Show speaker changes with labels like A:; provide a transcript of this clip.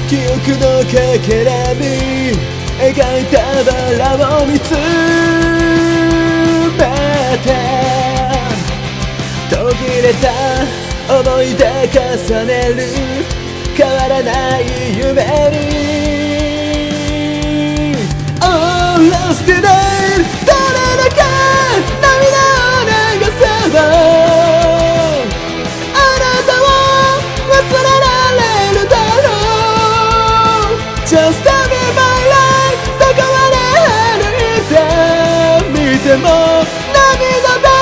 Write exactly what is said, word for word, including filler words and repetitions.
A: 記憶のかけらに描いたバラを見つめて、途切れた思い出重ねる変わらない夢に Oh lost today 誰だか涙を流せばあなたを忘れられるだろう Just tell me my life どこまで歩いてみても涙だ